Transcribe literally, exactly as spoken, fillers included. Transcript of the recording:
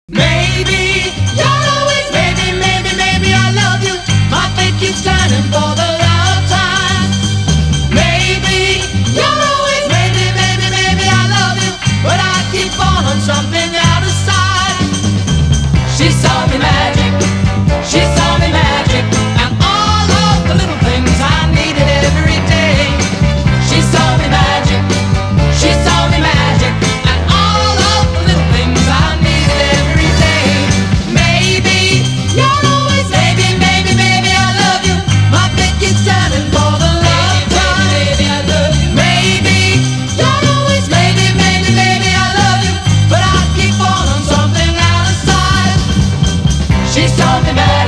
Maybe you're always maybe, maybe, maybe I love you. My faith keeps turning for the love time. Maybe you're always maybe, maybe, maybe I love you, but I keep falling something out of sight. She saw me magic, she saw me magic, and all of the little things I needed every day. She saw me magic, she saw me magic, and all of the little things I needed every day. Maybe you're always maybe, maybe, maybe I love you. My faith keeps turning for the love time. Maybe I love you. Maybe you're always maybe, maybe, maybe I love you, but I keep falling something out of sight. She saw me magic.